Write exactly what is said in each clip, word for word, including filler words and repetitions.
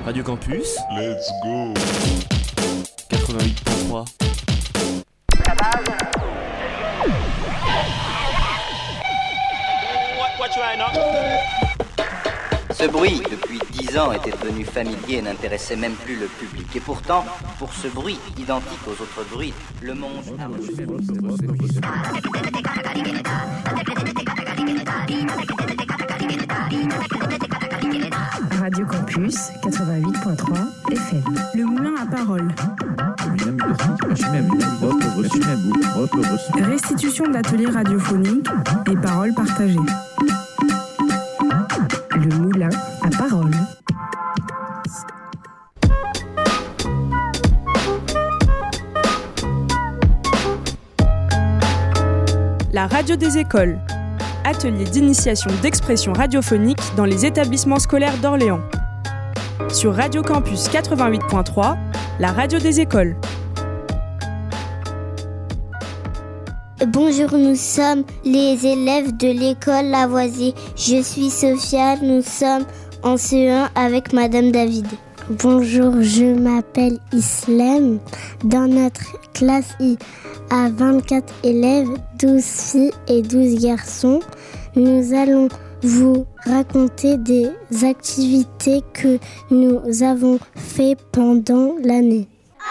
Radio Campus. Let's go. quatre-vingt-huit point trois. Ce bruit, depuis dix ans, était devenu familier et n'intéressait même plus le public. Et pourtant, pour ce bruit, identique aux autres bruits, le monde a reçu. Radio Campus quatre-vingt-huit point trois F M. Le moulin à parole. Restitution d'ateliers radiophoniques et paroles partagées. Le moulin à parole. La radio des écoles. Atelier d'initiation d'expression radiophonique dans les établissements scolaires d'Orléans. Sur Radio Campus quatre-vingt-huit point trois, la radio des écoles. Bonjour, nous sommes les élèves de l'école Lavoisier. Je suis Sophia, nous sommes en C E un avec Madame David. Bonjour, je m'appelle Islam. Dans notre classe, il y a vingt-quatre élèves, douze filles et douze garçons. Nous allons vous raconter des activités que nous avons faites pendant l'année.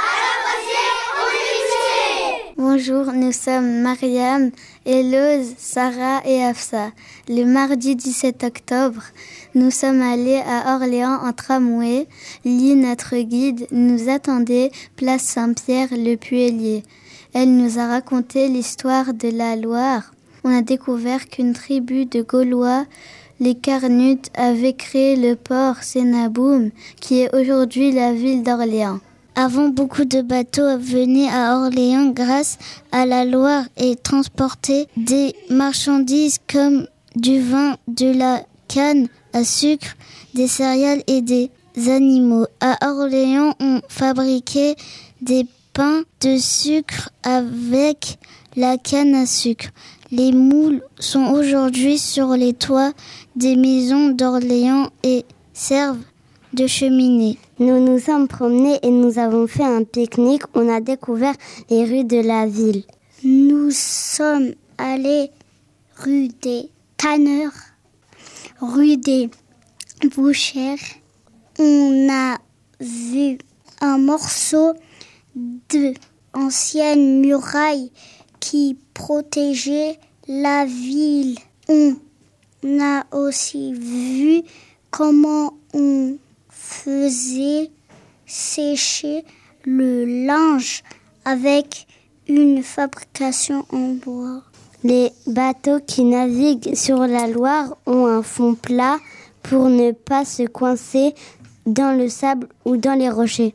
Bonjour, nous sommes Mariam, Eloise, Sarah et Afsa. Le mardi dix-sept octobre, nous sommes allés à Orléans en tramway. Lee, notre guide, nous attendait place Saint-Pierre-le-Puelier. Elle nous a raconté l'histoire de la Loire. On a découvert qu'une tribu de Gaulois, les Carnutes, avait créé le port Sénaboum, qui est aujourd'hui la ville d'Orléans. Avant, beaucoup de bateaux venaient à Orléans grâce à la Loire et transportaient des marchandises comme du vin, de la canne à sucre, des céréales et des animaux. À Orléans, on fabriquait des pains de sucre avec la canne à sucre. Les moules sont aujourd'hui sur les toits des maisons d'Orléans et servent de cheminée. Nous nous sommes promenés et nous avons fait un pique-nique. On a découvert les rues de la ville. Nous sommes allés rue des Tanneurs, rue des Bouchères. On a vu un morceau de ancienne muraille qui protégeait la ville. On a aussi vu comment on faisait sécher le linge avec une fabrication en bois. Les bateaux qui naviguent sur la Loire ont un fond plat pour ne pas se coincer dans le sable ou dans les rochers.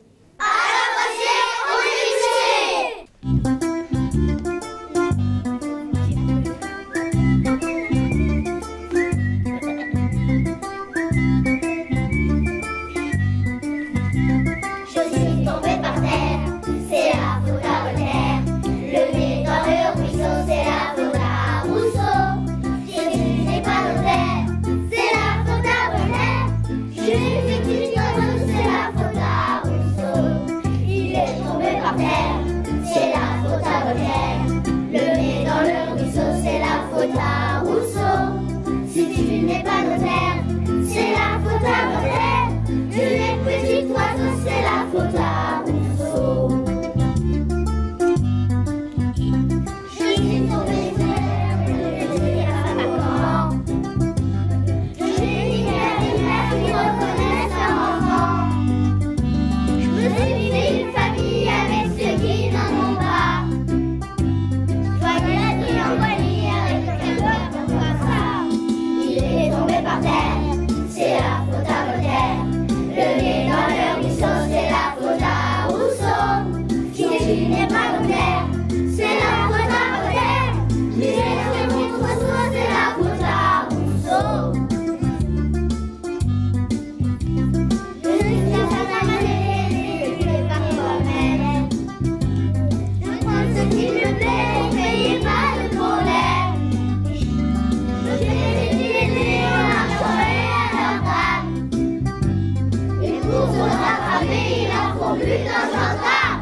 Pour se rattraper, il a trop plus d'un gendarme.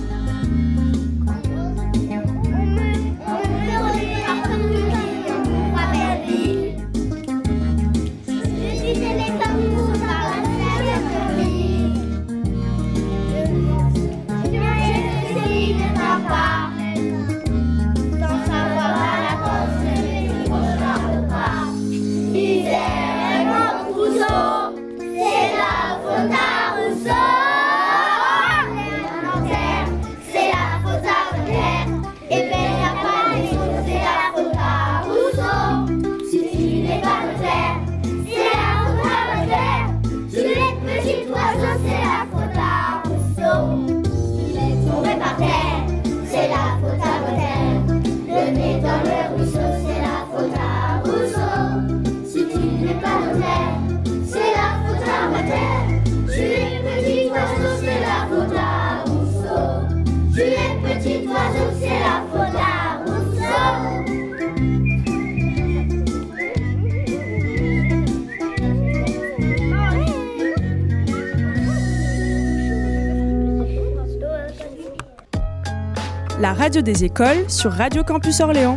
La radio des écoles sur Radio Campus Orléans.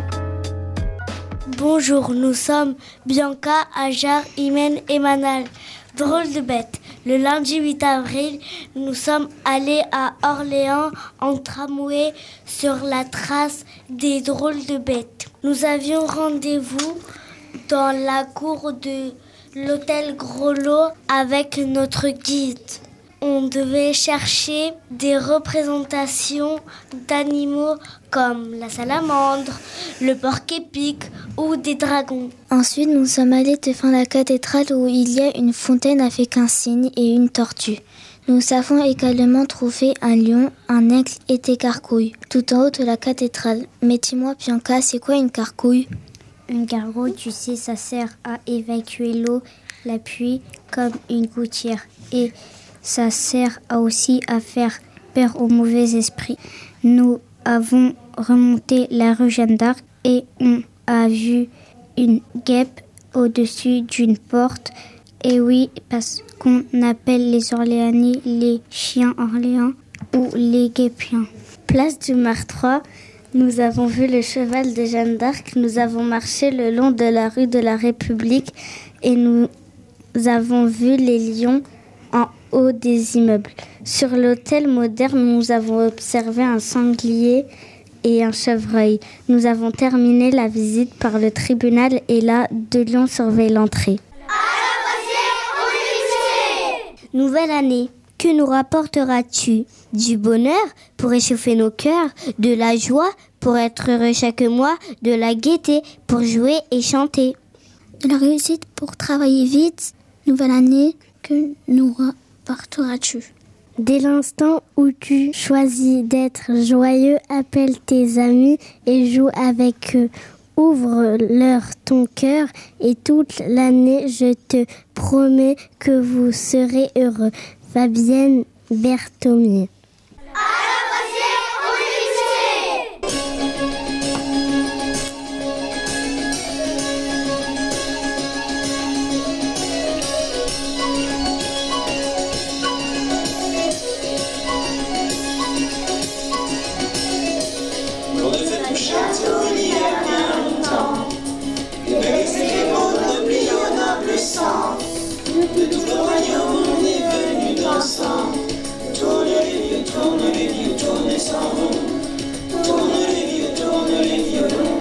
Bonjour, nous sommes Bianca, Ajar, Imen et Manal. Drôle de bête. Le lundi huit avril, nous sommes allés à Orléans en tramway sur la trace des drôles de bêtes. Nous avions rendez-vous dans la cour de l'hôtel Groslo avec notre guide. On devait chercher des représentations d'animaux comme la salamandre, le porc-épic ou des dragons. Ensuite, nous sommes allés devant la cathédrale où il y a une fontaine avec un cygne et une tortue. Nous avons également trouvé un lion, un aigle et des gargouilles tout en haut de la cathédrale. Mais dis-moi, Bianca, c'est quoi une gargouille ? Une gargouille, tu sais, ça sert à évacuer l'eau, la pluie comme une gouttière. Et ça sert aussi à faire peur aux mauvais esprits. Nous avons remonté la rue Jeanne d'Arc et on a vu une guêpe au-dessus d'une porte. Et oui, parce qu'on appelle les Orléanais les chiens Orléans ou les guépiens. Place du Mar trois, nous avons vu le cheval de Jeanne d'Arc. Nous avons marché le long de la rue de la République et nous avons vu les lions en haut des immeubles. Sur l'hôtel moderne, nous avons observé un sanglier et un chevreuil. Nous avons terminé la visite par le tribunal et là, deux lions surveillent l'entrée. Nouvelle année, que nous rapporteras-tu ? Du bonheur pour réchauffer nos cœurs, de la joie pour être heureux chaque mois, de la gaieté pour jouer et chanter. De la réussite pour travailler vite. Nouvelle année, que nous rapporteras-tu ? Dès l'instant où tu choisis d'être joyeux, appelle tes amis et joue avec eux. Ouvre-leur ton cœur et toute l'année, je te promets que vous serez heureux. Fabienne Berthomier. De tout le royaume, on est venu dansant. Tourne les vieux, tourne les vieux, tourne sans rond. Tourne les vieux, tourne les violons.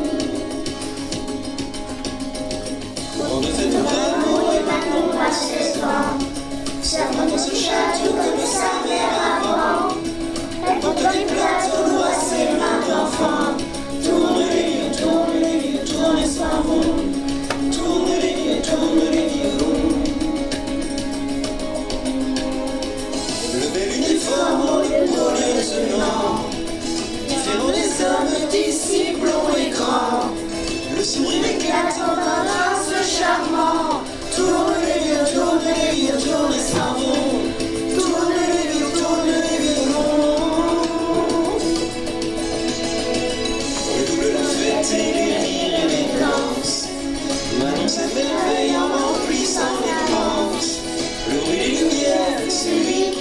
On ne fait tout l'amour et maintenant on passe seize ans. Servant dans ce château comme sa mère avant. Elle porte les plateaux, doit ses mains d'enfant. Tourne les vieux, tourne les vieux, tourne sans rond. Tourne les vieux, tourne les violons. Le bel uniforme au lieu de ce blanc.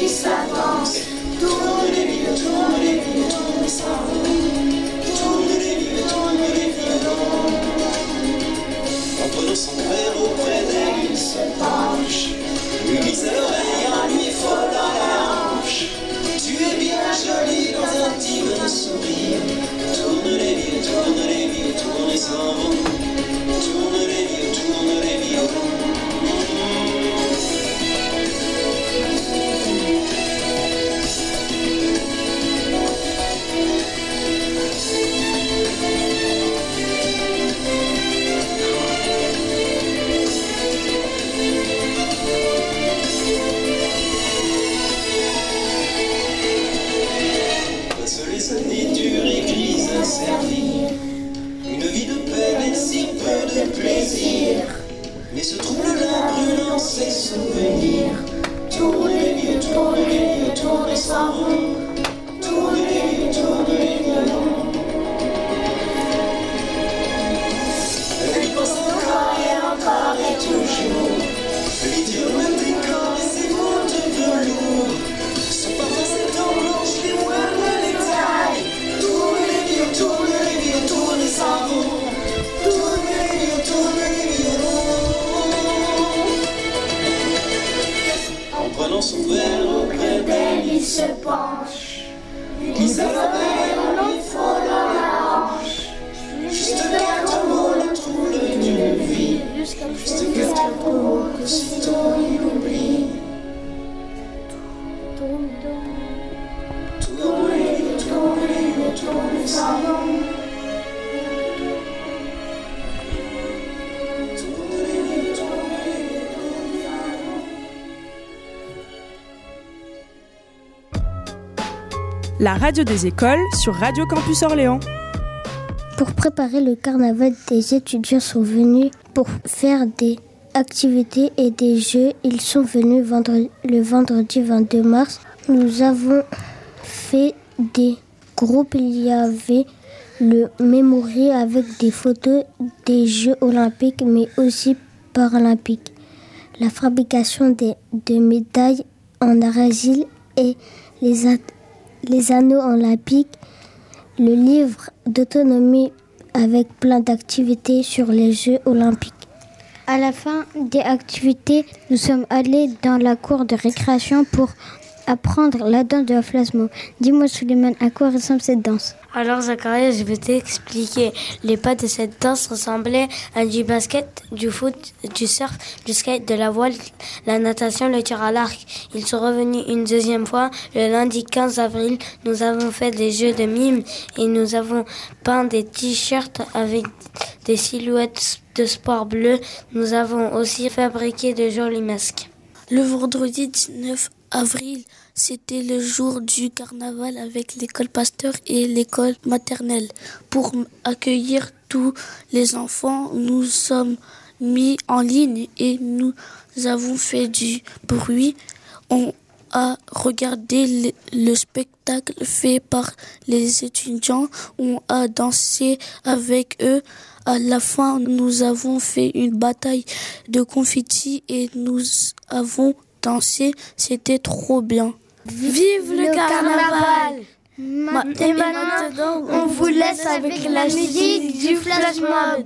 qui s'avance. Tourne les violons, tourne les violons, tourne sans roue. Tourne les violons, tourne les violons. En prenant son verre auprès d'elle, il se penche. Lui glisse à l'oreille en lui frôlant la hanche. Tu es bien jolie dans un timide sourire. Tourne les violons, tourne les violons, tourne sans roue. Tourne les violons, tourne les violons. Servir une vie de peine et si peu de plaisir, mais ce trouble-là brûlant ses souvenirs. Tourne les vieux, tourne les vieux, tourne sans roue. Tourne les vieux, tourne les violons. Elle y pense encore et encore et toujours. Les dieux me décorent et ses mots de velours. Son parfum, ses dents blanches, les moelles, les tailles. Tourne les vieux, tourne les vieux, tourne sans roue. Tourne les vieux, tourne les violons. En prenant son verre auprès d'elle, il se penche. Il se réveille en lui frôlant la hanche. Juste quelques mots le troublent d'une vie. Juste quelques mots qu'aussitôt il oublie. Tourne les vieux, tourne les vieux, tourne sans roue. La radio des écoles sur Radio Campus Orléans. Pour préparer le carnaval, des étudiants sont venus pour faire des activités et des jeux. Ils sont venus vendredi, le vendredi vingt-deux mars. Nous avons fait des groupes. Il y avait le mémorial avec des photos des Jeux olympiques mais aussi paralympiques. La fabrication des, de médailles en argile et les athlètes. Les anneaux olympiques, le livre d'autonomie avec plein d'activités sur les Jeux olympiques. À la fin des activités, nous sommes allés dans la cour de récréation pour apprendre la danse de la flasmo. Dis-moi Souleymane, à quoi ressemble cette danse ? Alors Zakaria, je vais t'expliquer. Les pas de cette danse ressemblaient à du basket, du foot, du surf, du skate, de la voile, la natation, le tir à l'arc. Ils sont revenus une deuxième fois. Le lundi quinze avril, nous avons fait des jeux de mime et nous avons peint des t-shirts avec des silhouettes de sport bleu. Nous avons aussi fabriqué de jolis masques. Le vendredi dix-neuf avril, c'était le jour du carnaval avec l'école Pasteur et l'école maternelle. Pour accueillir tous les enfants, nous sommes mis en ligne et nous avons fait du bruit. On a regardé le, le spectacle fait par les étudiants. On a dansé avec eux. À la fin, nous avons fait une bataille de confettis et nous avons dansé. C'était trop bien. Vive le, le carnaval, carnaval. Et maintenant, on vous laisse avec la musique du flash mob.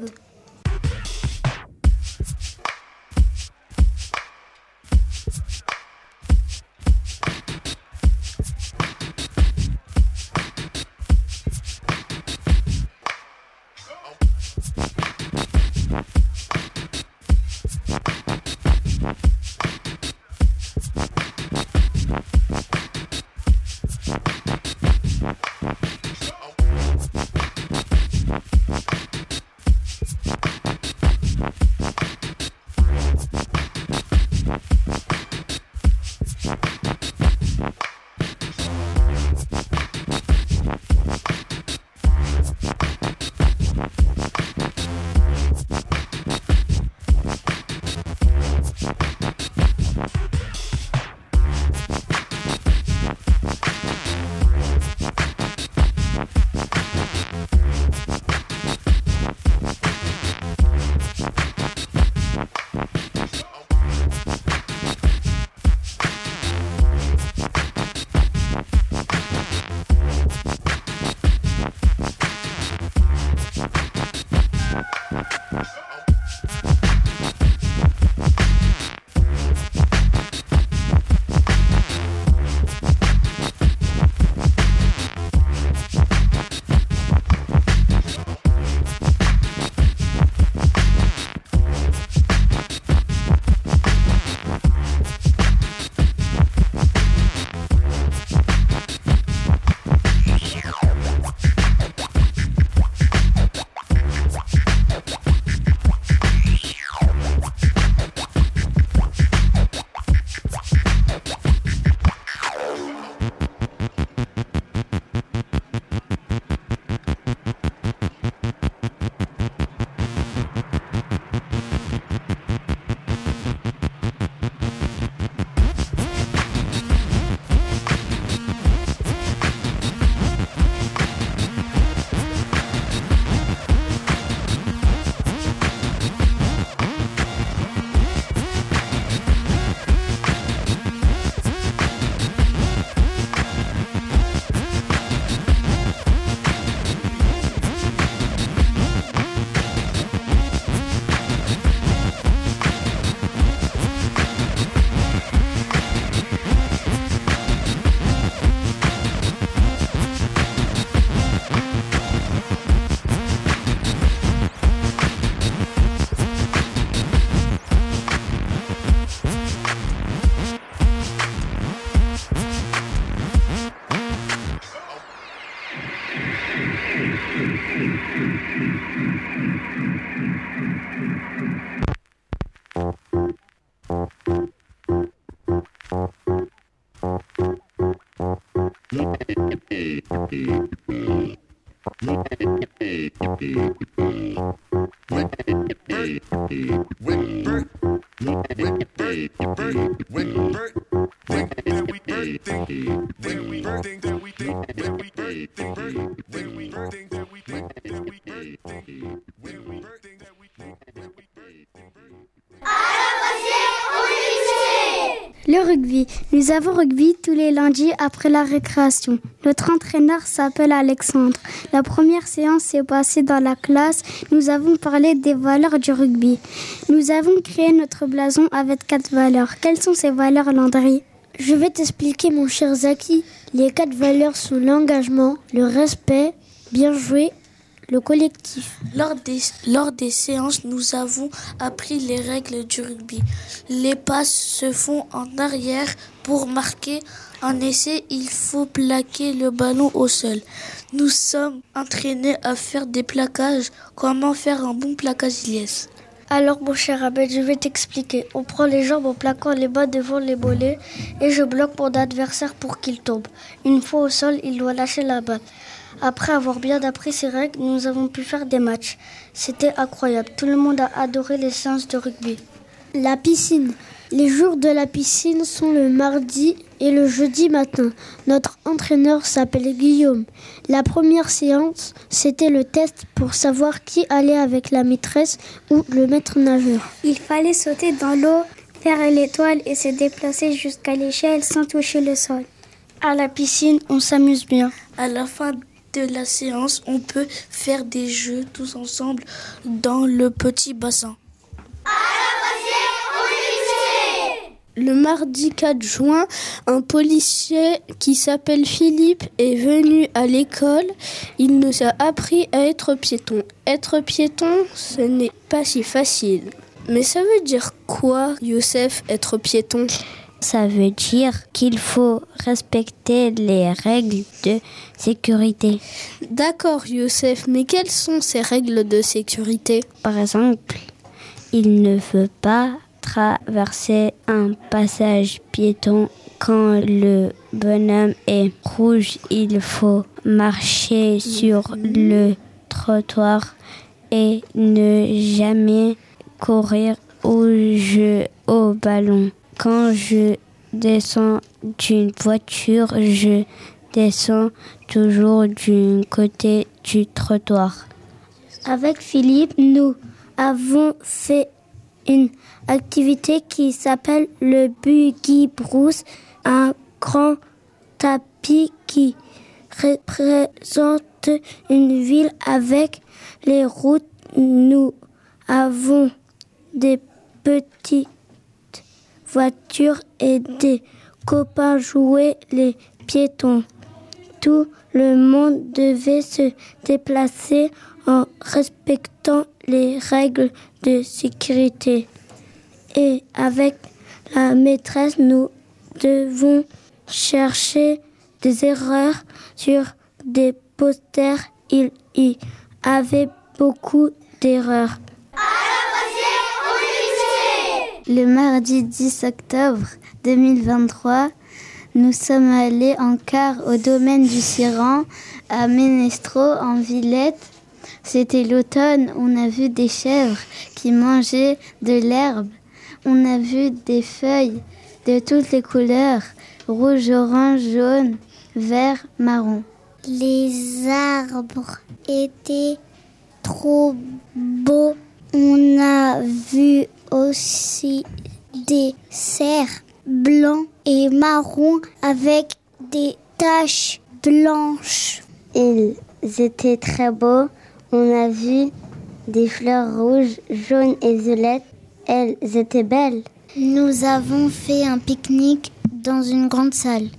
Le rugby. Nous avons rugby tous les lundis après la récréation. Notre entraîneur s'appelle Alexandre. La première séance s'est passée dans la classe. Nous avons parlé des valeurs du rugby. Nous avons créé notre blason avec quatre valeurs. Quelles sont ces valeurs, Landry ? Je vais t'expliquer, mon cher Zaki. Les quatre valeurs sont l'engagement, le respect, bien joué, le collectif. Lors des, lors des séances, nous avons appris les règles du rugby. Les passes se font en arrière pour marquer un essai. Il faut plaquer le ballon au sol. Nous sommes entraînés à faire des plaquages. Comment faire un bon plaquage, Ilyes ? Alors, mon cher Abed, je vais t'expliquer. On prend les jambes en plaquant les bas devant les mollets et je bloque mon adversaire pour qu'il tombe. Une fois au sol, il doit lâcher la balle. Après avoir bien appris ces règles, nous avons pu faire des matchs. C'était incroyable. Tout le monde a adoré les séances de rugby. La piscine. Les jours de la piscine sont le mardi et le jeudi matin. Notre entraîneur s'appelle Guillaume. La première séance, c'était le test pour savoir qui allait avec la maîtresse ou le maître nageur. Il fallait sauter dans l'eau, faire l'étoile et se déplacer jusqu'à l'échelle sans toucher le sol. À la piscine, on s'amuse bien. À la fin de la séance, on peut faire des jeux tous ensemble dans le petit bassin. Le mardi quatre juin, un policier qui s'appelle Philippe est venu à l'école. Il nous a appris à être piéton. Être piéton, ce n'est pas si facile. Mais ça veut dire quoi, Youssef, être piéton ? Ça veut dire qu'il faut respecter les règles de sécurité. D'accord, Youssef, mais quelles sont ces règles de sécurité ? Par exemple, il ne faut pas traverser un passage piéton quand le bonhomme est rouge. Il faut marcher sur le trottoir et ne jamais courir ou jouer au ballon. Quand je descends d'une voiture, je descends toujours du côté du trottoir. Avec Philippe, nous avons fait une activité qui s'appelle le Buggy Brousse, un grand tapis qui représente une ville avec les routes. Nous avons des petites voitures et des copains jouer les piétons. Tout le monde devait se déplacer en respectant les règles de sécurité. Et avec la maîtresse, nous devons chercher des erreurs sur des posters. Il y avait beaucoup d'erreurs. Le mardi dix octobre deux mille vingt-trois, nous sommes allés en car au domaine du Siran, à Ménestro, en Villette. C'était l'automne, on a vu des chèvres qui mangeaient de l'herbe. On a vu des feuilles de toutes les couleurs, rouge, orange, jaune, vert, marron. Les arbres étaient trop beaux. On a vu aussi des cerfs blancs et marrons avec des taches blanches. Ils étaient très beaux. On a vu des fleurs rouges, jaunes et violettes. Elles étaient belles. Nous avons fait un pique-nique dans une grande salle.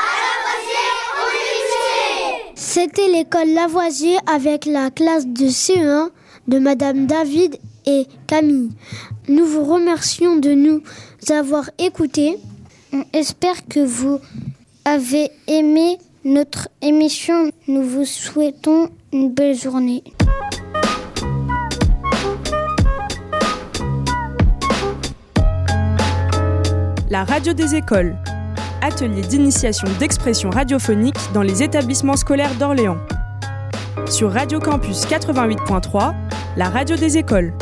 C'était l'école Lavoisier avec la classe de C E un de Madame David et Camille. Nous vous remercions de nous avoir écoutés. On espère que vous avez aimé notre émission. Nous vous souhaitons une belle journée. La radio des écoles. atelier d'initiation d'expression radiophonique dans les établissements scolaires d'Orléans. Sur Radio Campus quatre-vingt-huit point trois, la radio des écoles.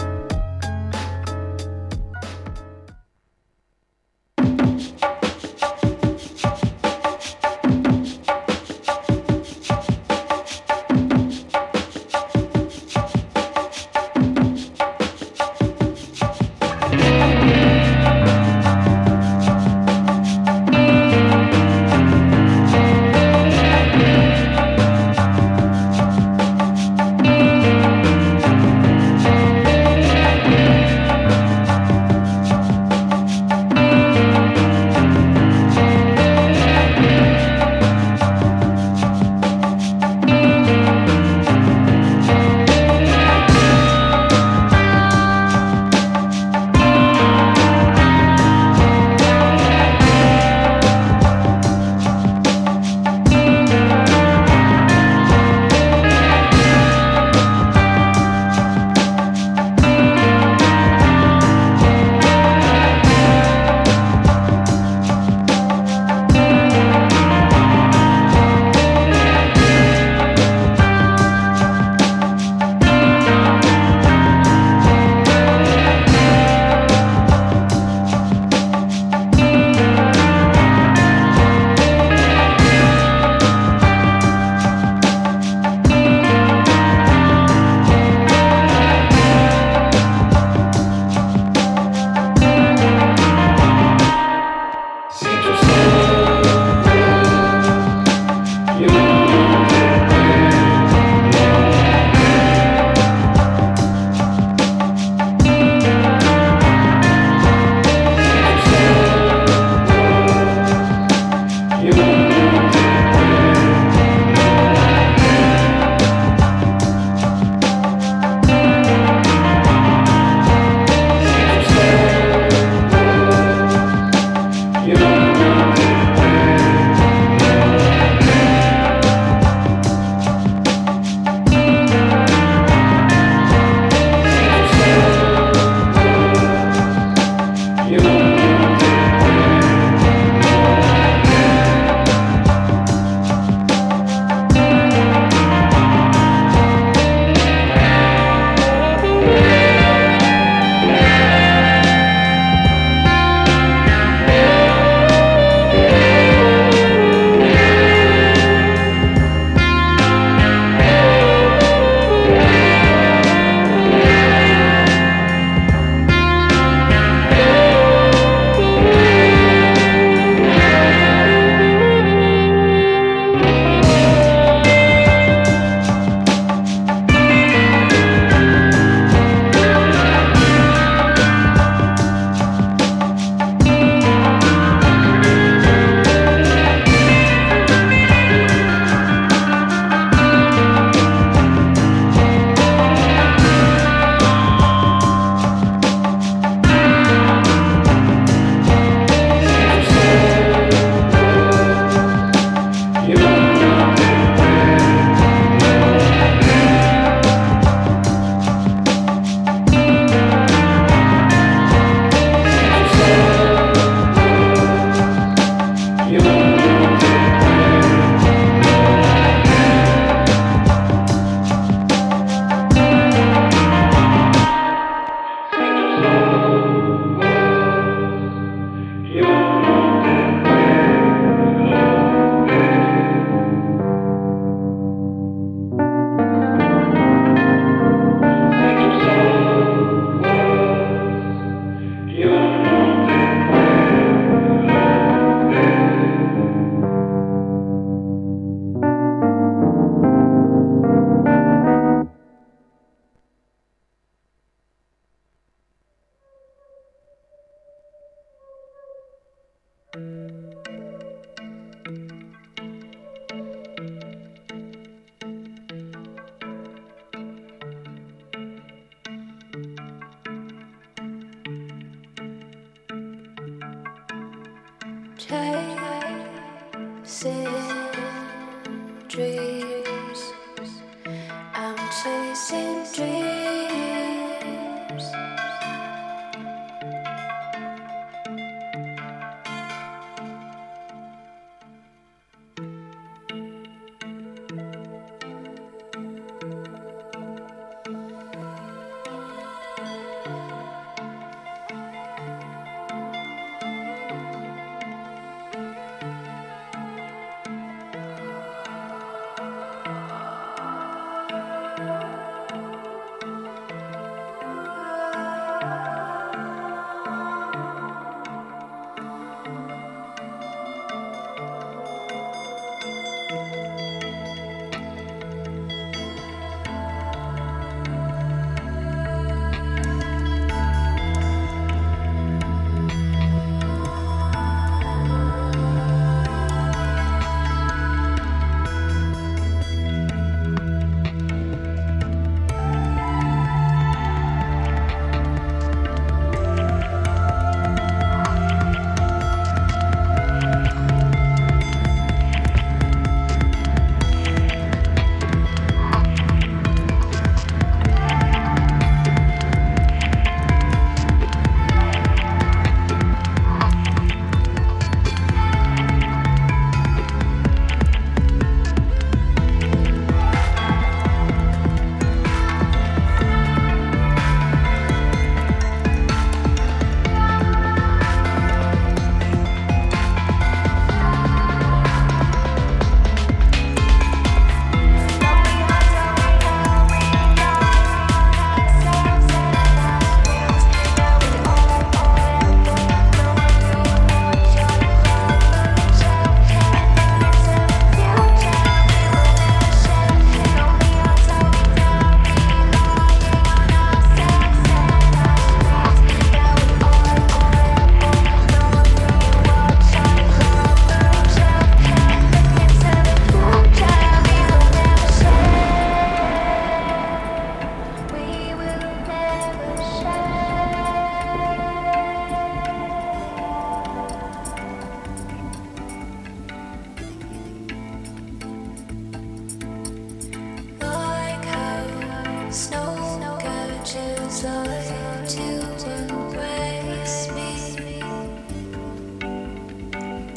Chasing dreams, I'm chasing dreams.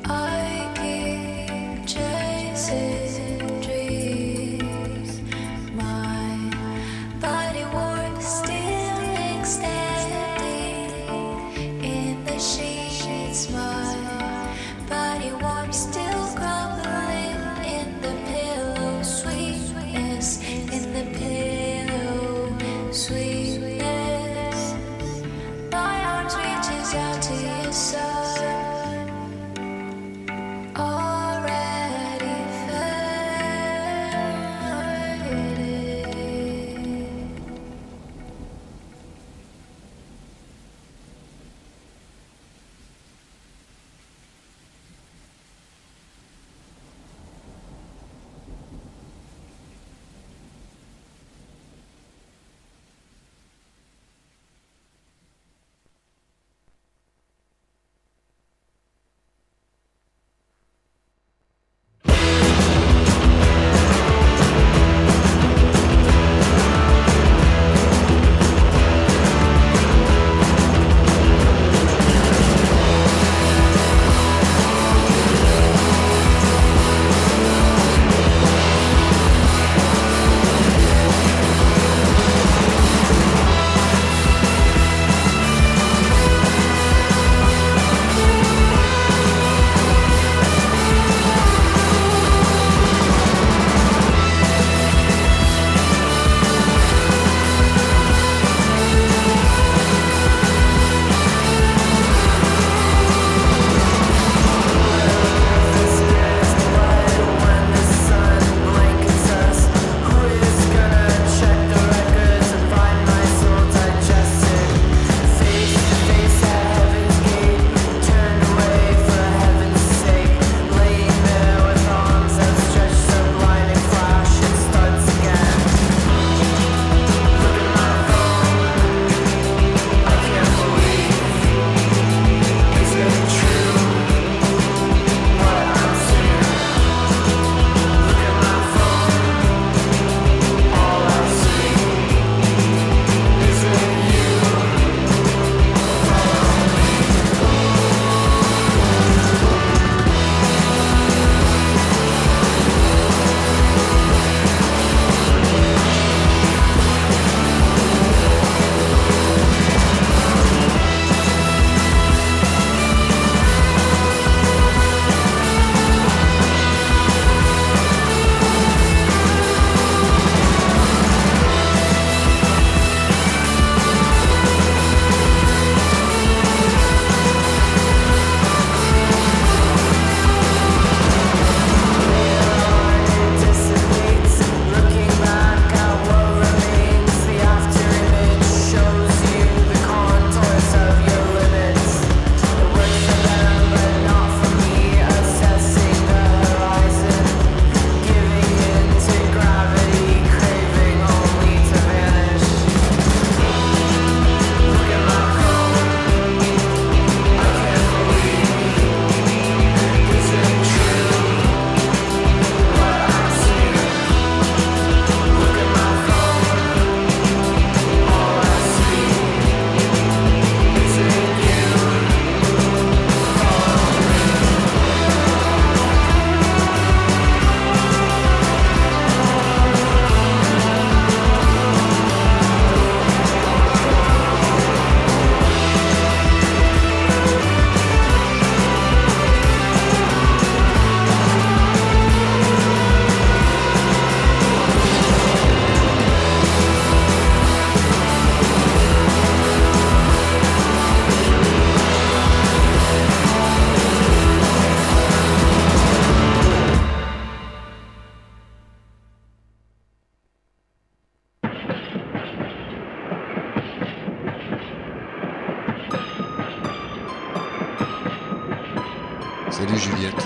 Salut Juliette.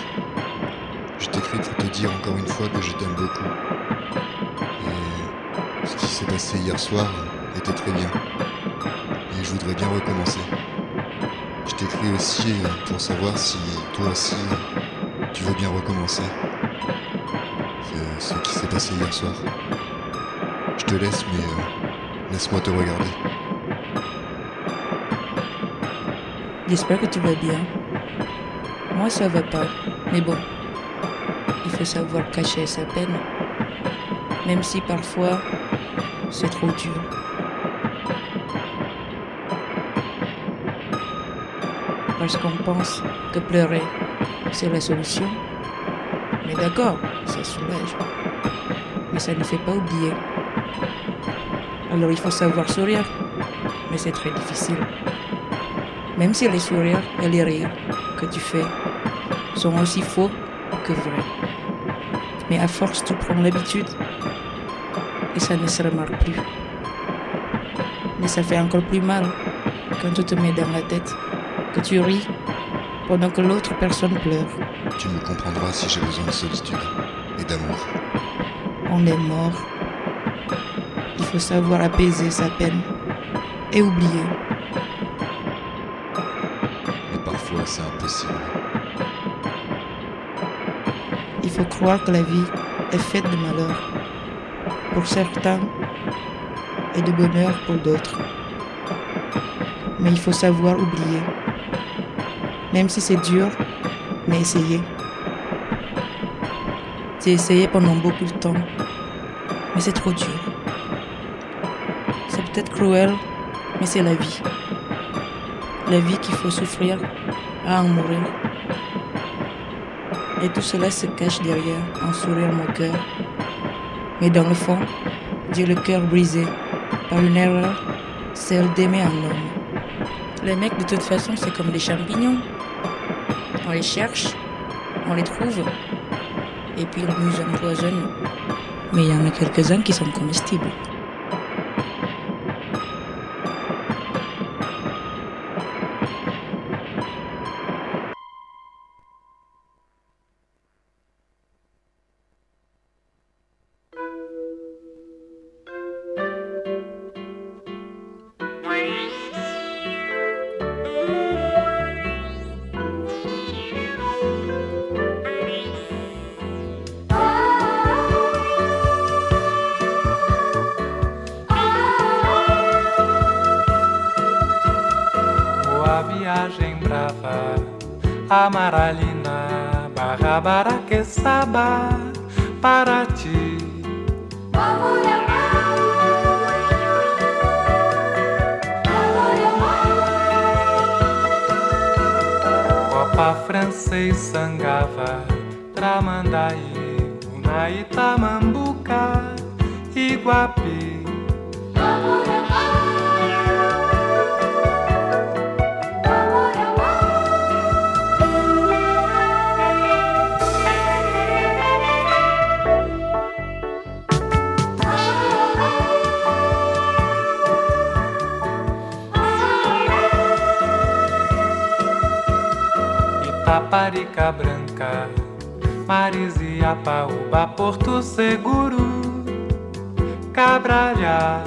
Je t'écris pour te dire encore une fois que je t'aime beaucoup. Et ce qui s'est passé hier soir était très bien. Et je voudrais bien recommencer. Je t'écris aussi pour savoir si toi aussi tu veux bien recommencer. C'est ce qui s'est passé hier soir. Je te laisse, mais euh, laisse-moi te regarder. J'espère que tu vas bien. Moi, ça va pas. Mais bon, il faut savoir cacher sa peine, même si parfois, c'est trop dur. Parce qu'on pense que pleurer, c'est la solution. Mais d'accord, ça soulage. Mais ça ne fait pas oublier. Alors il faut savoir sourire. Mais c'est très difficile. Même si les sourires et les rires que tu fais sont aussi faux que vrais. Mais à force, tu prends l'habitude et ça ne se remarque plus. Mais ça fait encore plus mal quand tu te mets dans la tête que tu ris pendant que l'autre personne pleure. Tu me comprendras si j'ai besoin de solitude et d'amour. On est mort. Il faut savoir apaiser sa peine et oublier. Mais parfois c'est impossible. Il faut croire que la vie est faite de malheur pour certains et de bonheur pour d'autres. Mais il faut savoir oublier. Même si c'est dur, mais essayer. J'ai essayé pendant beaucoup de temps, mais c'est trop dur. C'est peut-être cruel, mais c'est la vie. La vie qu'il faut souffrir à en mourir. Et tout cela se cache derrière un sourire moqueur. Mais dans le fond, j'ai le cœur brisé par une erreur, celle d'aimer un homme. Les mecs, de toute façon, c'est comme des champignons. On les cherche, on les trouve, et puis ils nous empoisonnent. Mais il y en a quelques-uns qui sont comestibles. Viagem brava, Amaralina, Barra Baraqueçaba, Paraty. Copa Francês, Sangava, Tramandaí, Unaíta, Mambuca, Iguapi. Taparica Branca, Marisiapaúba, Porto Seguro, Cabralhar.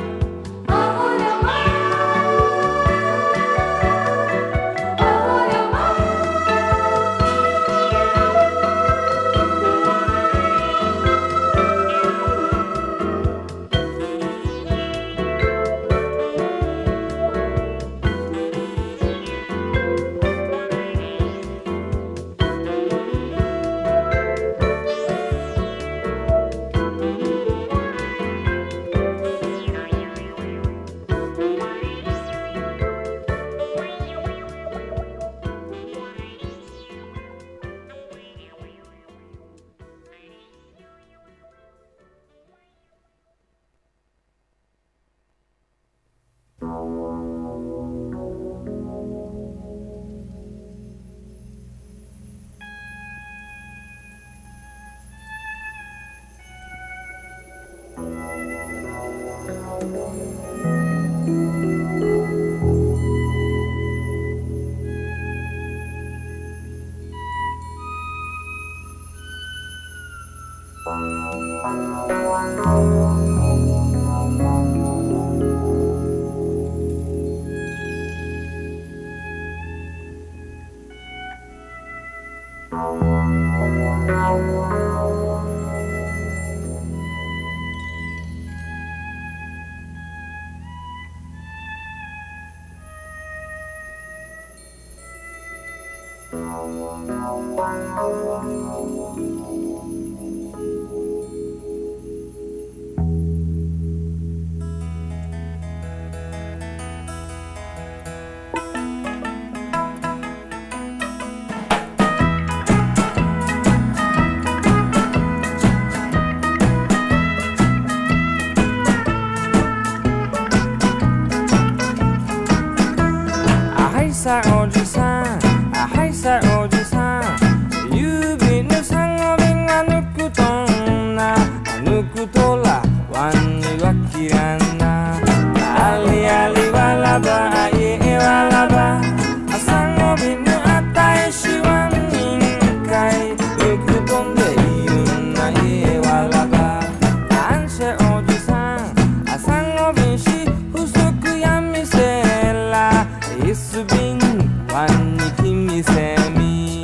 さおじさん、あはいさおじさん、指の三語瓶が抜くとんな、抜くとらワンには切らんな、ありありわらば、あいえわらば、あ三語瓶のあたいしワン人会、抜くとんでいうんないえわらば、あんせおじさん、あ三語瓶し不足やみせら、いすびワンに君せみ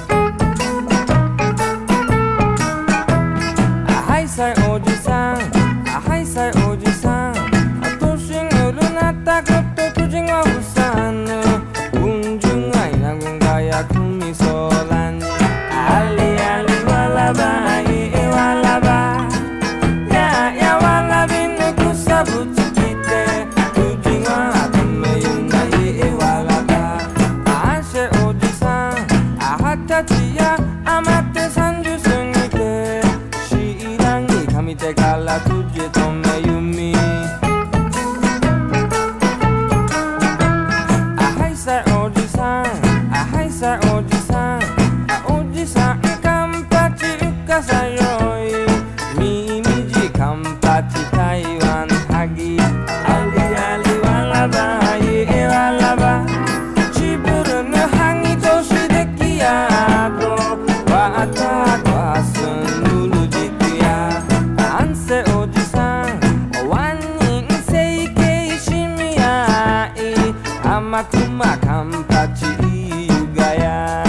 あはいさいおじさんあはいさいおじさんあとしぐるなったこととじがふさぬうんじゅんがいなぐんがやくみそらにありありわらばあいえわらばややわらびぬくさぶつきてとじがあとめゆないえわらば二十歳や余って三十過ぎて知らんにかみてからとじとめゆみあはいさおじさんあはいさおじさんあおじさんカンパチうかさよいみみじカンパチ台湾はぎありありわらばいえわらばちぶるぬはぎとしできやわたわすぬるじくやあんせおじさんわんにんせいけいしみやいあまくまかんぱちゆがや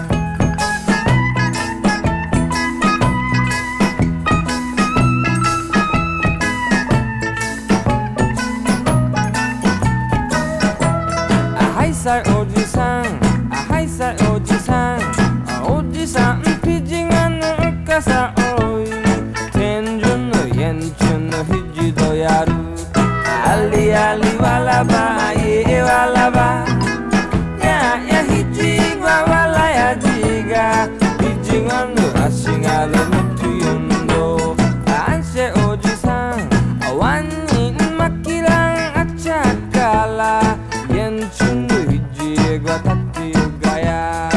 あはいさいおじさんあはいさいおじさんおじさんピジがぬかさおい天井の円柱のひじどやるありありわらばいえわらばややひじがわらやじがひじがぬ足がれむとゆんどあんせおじさんわんにんまきらんあちゃから円柱のひじがたってゆがや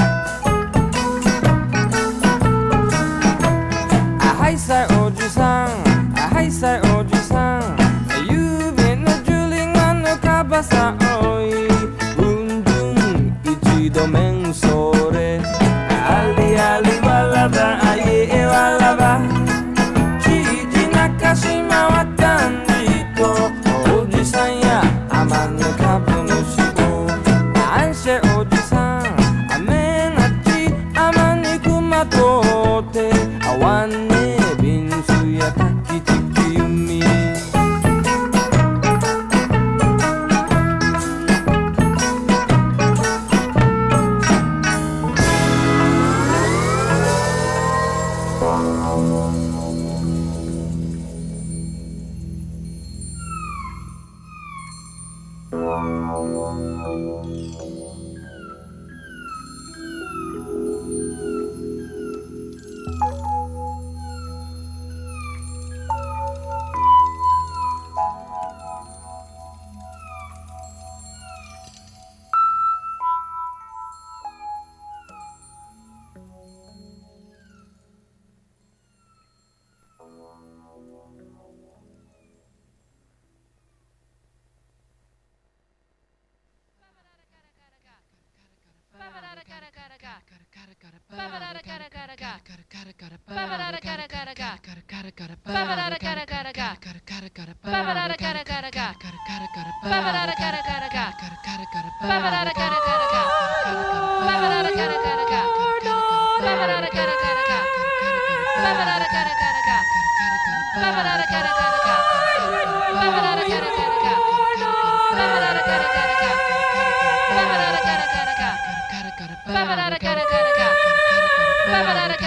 はいさいおじさんあはいさいおじさん指のじゅりがぬかばさおいうんじゅん一度めんそれありありわらばあいえわらばちじなかしまわったんじとおじさんやあまぬかぶぬしごあんせおじさんあめなちあまにくまとってあわんねビンスやたきちきゆみ Ba ba da da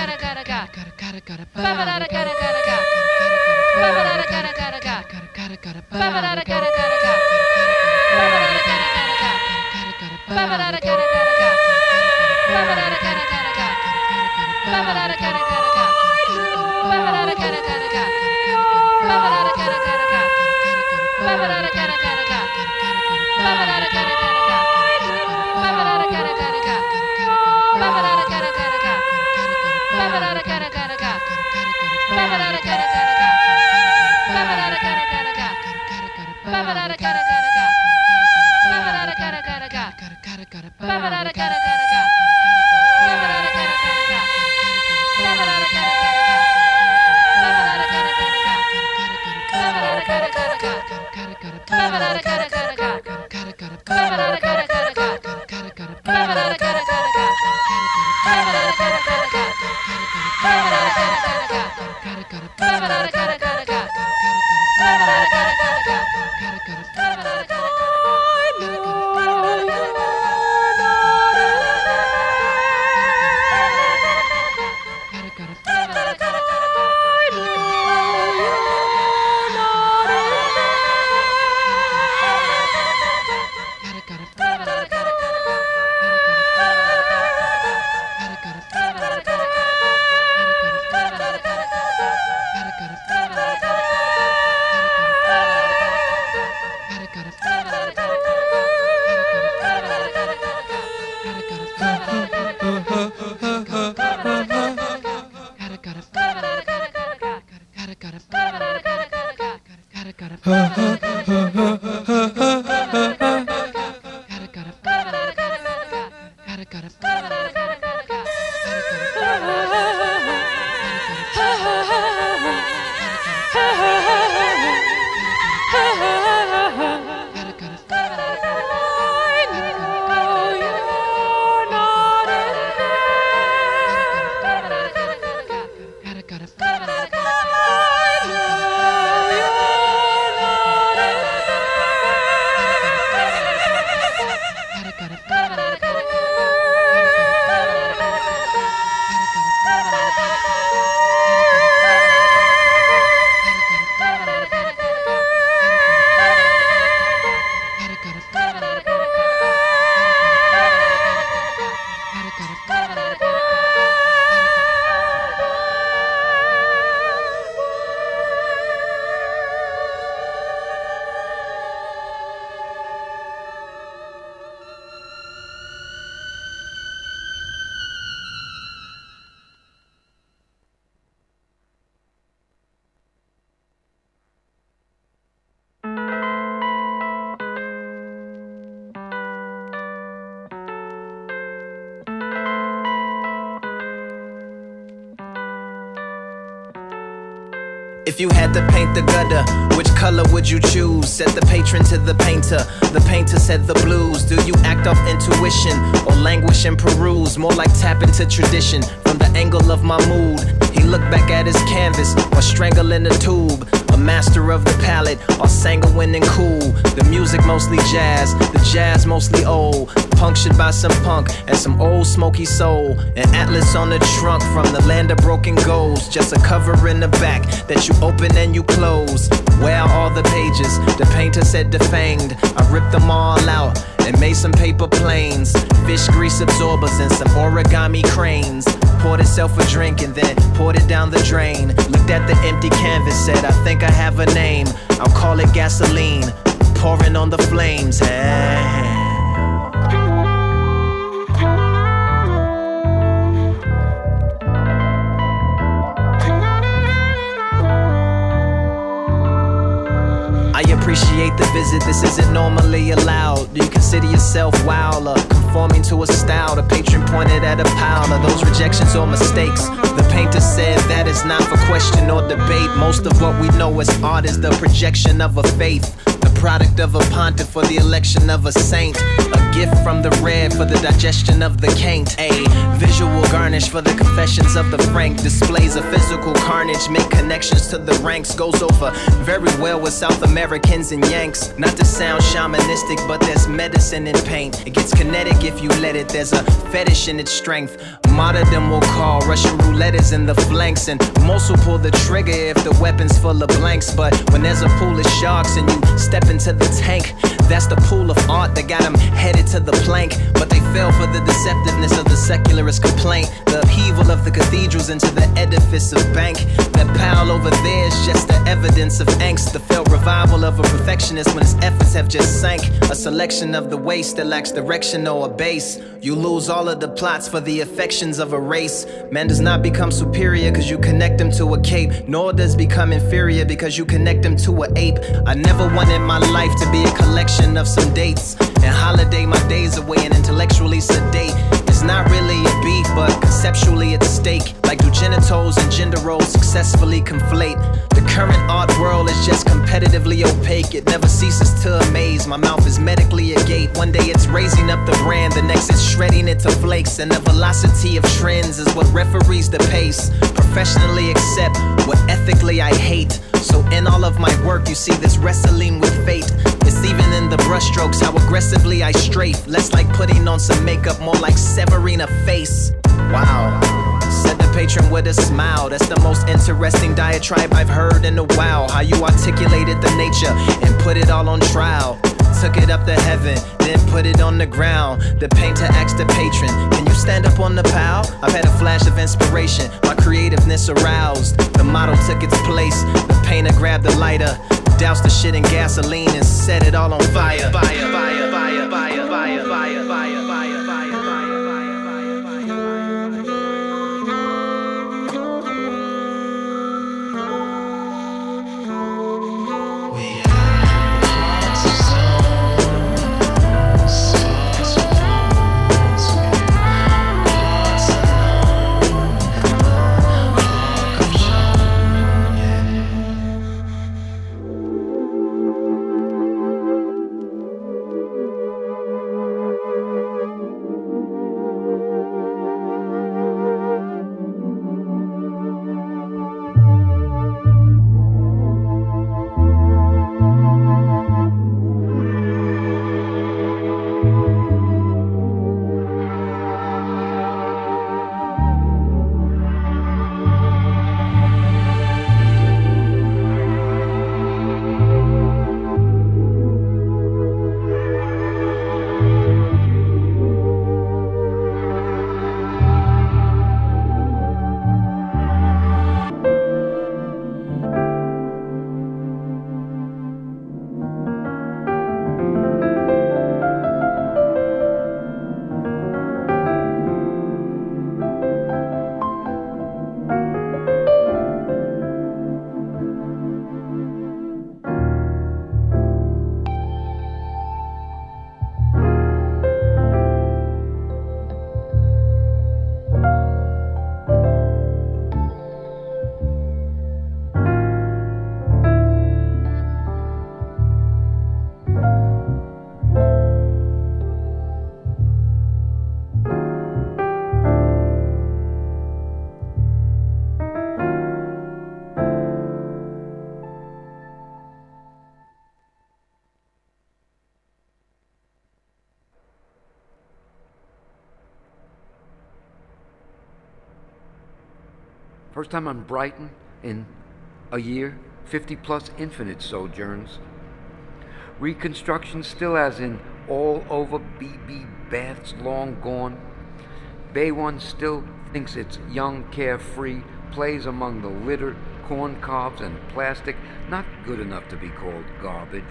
If you had to paint the gutter, which color would you choose? Said the patron to the painter. The painter said the blues. Do you act off intuition or languish and peruse? More like tap into tradition from the angle of my mood. He looked back at his canvas or strangling a tube. A master of the palette, or sanguine and cool. The music mostly jazz, the jazz mostly old. Punctured by some punk and some old smoky soul. An atlas on the trunk from the land of broken goals. Just a cover in the back that you open and you close. Where are all the pages? The painter said defanged. I ripped them all out and made some paper planes. Fish grease absorbers and some origami cranes. Poured itself a drink and then poured it down the drain. Looked at the empty canvas, said I think I have a name. I'll call it gasoline, pouring on the flames. Hey. I appreciate the visit, this isn't normally allowed. Do you consider yourself wild or conforming to a style? The patron pointed at a pile of those rejections or mistakes. The painter said that is not for question or debate. Most of what we know as art is the projection of a faith. The product of a pontiff for the election of a saint. A gift from the red for the digestion of the caint. A visual garnish for the confessions of the frank. Displays of physical carnage, make connections to the ranks. Goes over very well with South Americans and Yanks. Not to sound shamanistic, but there's medicine in paint. It gets kinetic if you let it. There's a fetish in its strength. Martyrdom will call. Russian roulette is in the flanks, and most will pull the trigger if the weapon's full of blanks. But when there's a pool of sharks and you step into the tank, that's the pool of art that got them headed to the plank. But they fell for the deceptiveness of the secularist complaint. The upheaval of the cathedrals into the edifice of bank. That pile over there is just the evidence of angst. The failed revival of a perfectionist when his efforts have just sank. A selection of the waste that lacks direction or a base. You lose all of the plots for the affections of a race. Man does not become superior because you connect him to a cape, nor does become inferior because you connect him to an ape. I never wanted my life to be a collection of some dates and holiday my days away and intellectually sedate. It's not really a beef, but conceptually at stake. Like do genitals and gender roles successfully conflate? The current art world is just competitively opaque. It never ceases to amaze. My mouth is medically agape. One day it's raising up the brand, the next it's shredding it to flakes. And the velocity of trends is what referees the pace. Professionally accept what ethically I hate. So in all of my work you see this wrestling with fate. It's even in the brushstrokes how aggressively I strafe. Less like putting on some makeup, more like severing a face. Wow, said the patron with a smile. That's the most interesting diatribe I've heard in a while. How you articulated the nature and put it all on trial. Took it up to heaven, then put it on the ground. The painter asked the patron, can you stand up on the pile? I've had a flash of inspiration, my creativeness aroused. The model took its place, the painter grabbed the lighter, doused the shit in gasoline and set it all on fire. Fire, fire, fire, fire, fire, fire, fire, fire, fire. First time I'm Brighton in a year, fifty plus infinite sojourns. Reconstruction still as in all over B B baths long gone. Bay One still thinks it's young, carefree, plays among the littered corn cobs and plastic, not good enough to be called garbage.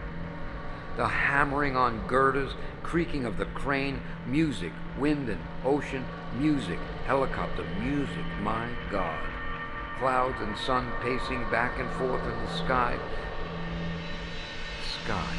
The hammering on girders, creaking of the crane, music, wind and ocean, music, helicopter, music, my God. Clouds and sun pacing back and forth in the sky. Sky.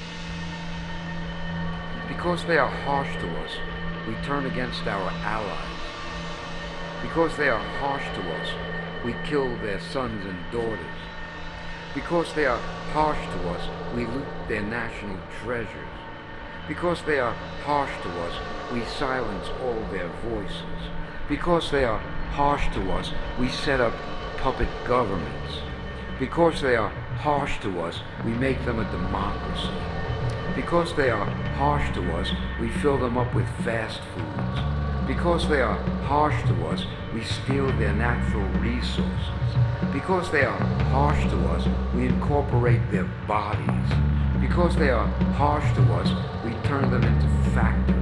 Because they are harsh to us, we turn against our allies. Because they are harsh to us, we kill their sons and daughters. Because they are harsh to us, we loot their national treasures. Because they are harsh to us, we silence all their voices. Because they are harsh to us, we set up puppet governments. Because they are harsh to us, we make them a democracy. Because they are harsh to us, we fill them up with fast foods. Because they are harsh to us, we steal their natural resources. Because they are harsh to us, we incorporate their bodies. Because they are harsh to us, we turn them into factories.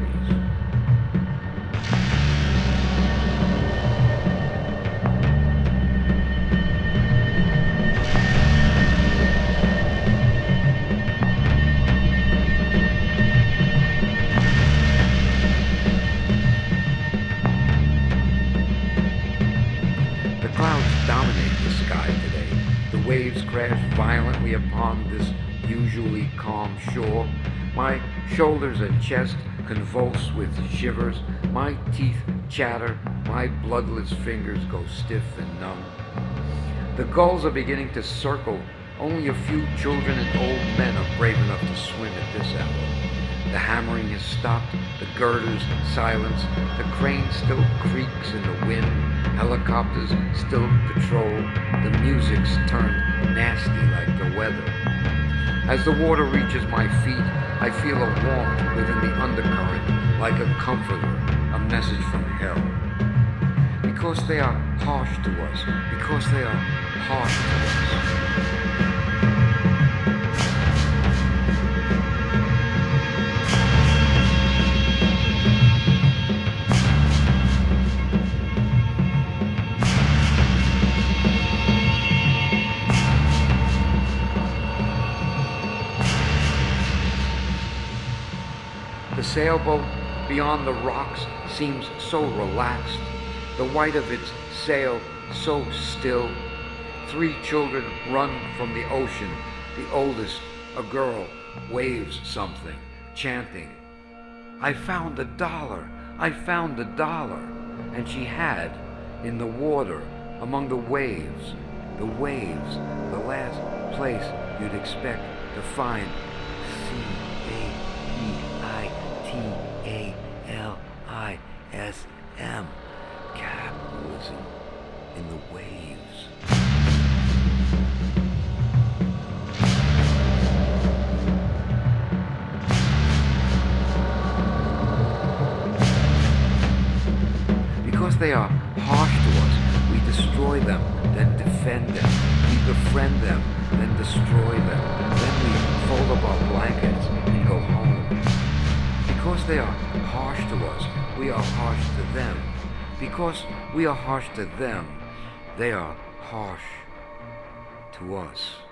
Waves crash violently upon this usually calm shore. My shoulders and chest convulse with shivers. My teeth chatter. My bloodless fingers go stiff and numb. The gulls are beginning to circle. Only a few children and old men are brave enough to swim at this hour. The hammering has stopped. The girders silence. The crane still creaks in the wind. Helicopters still patrol. The music's turned nasty like the weather. As the water reaches my feet, I feel a warmth within the undercurrent, like a comforter, a message from hell. Because they are harsh to us, because they are harsh to us. The sailboat beyond the rocks seems so relaxed, the white of its sail so still. Three children run from the ocean. The oldest, a girl, waves something, chanting, "I found a dollar, I found a dollar." And she had, in the water, among the waves, the waves, the last place you'd expect to find C A E I T A L I S M, capitalism in the waves. Because they are harsh to us, we destroy them, then defend them. We befriend them, then destroy them. Then we fold up our blankets and go home. Because they are harsh to us, we are harsh to them. Because we are harsh to them, they are harsh to us.